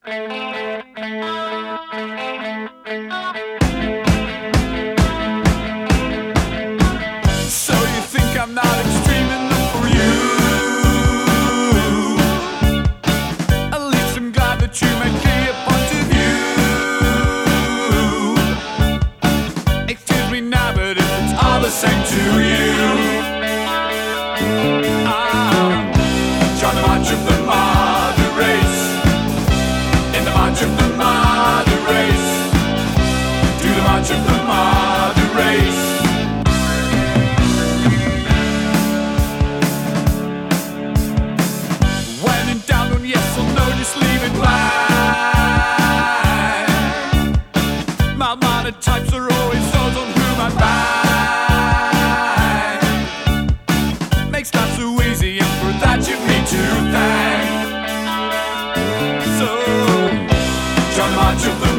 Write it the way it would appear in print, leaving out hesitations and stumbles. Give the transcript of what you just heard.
So you think I'm not extreme enough for you? At least I'm glad that you make clear point of view. Excuse me now, but if it's all the same to you, join the march of the mother race. In the march of the mother race, do the march of the mother race. When in doubt on yes or no, just leave it blank. Mild-mannered types are always those on whom I bang. Makes life so easy, and for that you've me to thank. So, join the march of the